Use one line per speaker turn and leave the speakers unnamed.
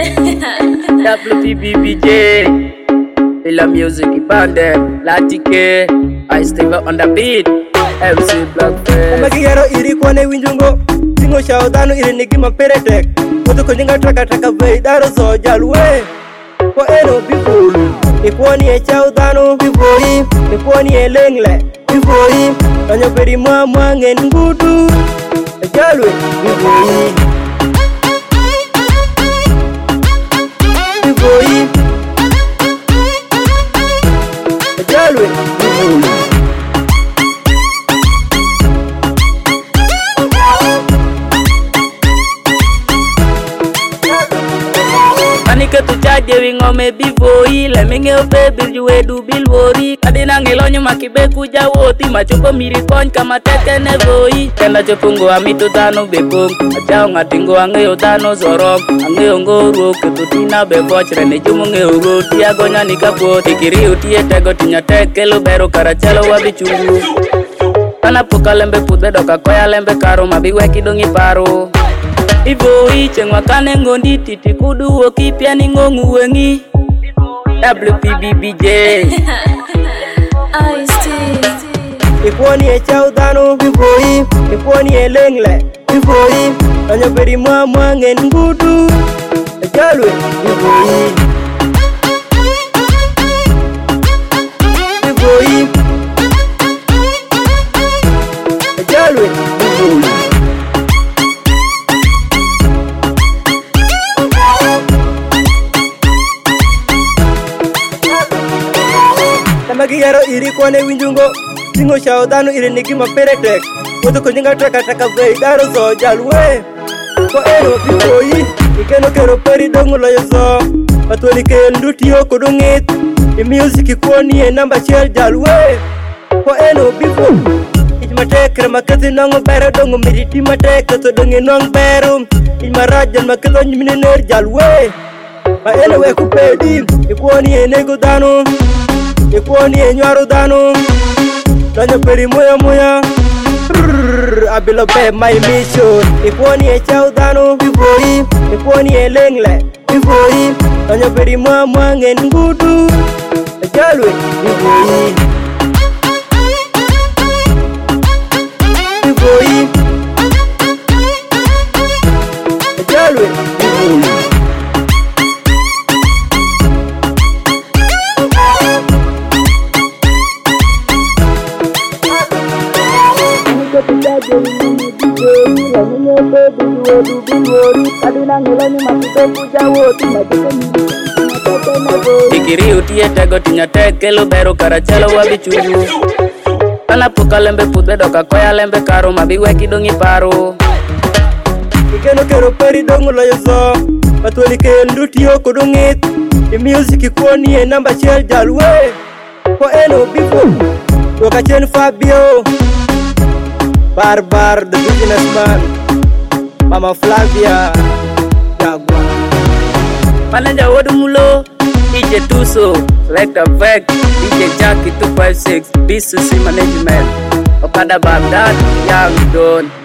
WPBBJ, Villa Music Bandit, Latike, I Steve on the beat, MC Blackface.
Magigero iri kwane winjungo, tingo shaudano iri nigima peretek. Moto konyinga traka vei daro so jalwe. Kwa eno bifuri, ikwani e chaudano bifuri, ikwani e lengle bifuri. Tanyo peri mwa ngen ngudu, jalwe bifuri. Bifuri, jalwe bifuri.
Ke tu chaje wingome bivoi le minge baby juwe du bilwori kadina ngelonyo makibe kuja woti machopo miri kon kama tete ne voi kenda chopungo amitu tano bepong achao ngatingo angeyo tano zorom angeyo ngoro ketutina bevochre ne jumo ngeuro tiago nyani kapo tikiri utie tego tinya tekelo bero karachelo wabichungu kana pokalembe pudbe doka koya lembe karo mabiwe kidongi paro Ivo iche ngwakane ngondi titi kudu wokipia ni ngongu wengi WPBBJ
Ikwani e chaudano bifoi, ikwani e lengle bifoi. Tanyo peri mwa ngen ngudu, jalwe bifoi. Bifoi, jalwe bifoi. Magigero iri kwane winjungo, tingo shaudano iri nigima peretek. Moto konyinga traka vei daro so jalwe. Kwa eno bifoi, ikeno kero peri dongo loyo so. Patwani kendu tiyo kodungit, music ikwani e namba chel jalwe. Kwa eno bifoi, ichmatek makati nongo bero dongo miriti matek to dongi nong bero. Ichmarajan makati nyimine ner jalwe. Ma eno we kupedi, ikwani e nego dano. Ikwani e nywaru dano Tanyo peri moya Abilo be my mission Ikwani e chau dano Bifoi Ikwani e lengle Bifoi Tanyo peri mwa ngen ngudu Jalwe Bifoi Bifoi Jalwe Bifoi
Tikiri utie tego tinya tekelo bero karachelo wabichungu Kana pokalembe pudbe doka koya lembe karo mabiwe kidongi paro
Ikeno kero peri dongo loyo so Patwani kendu tiyo kodungit music ikwani e namba chel jalwe Kwa eno bifo Wakachen Fabio Barbar the businessman Mama Flavia Jagwa
Manager Wodumulo DJ Tuso Select Effect DJ Jackie 256 BCC Management Okada Baghdad Young Don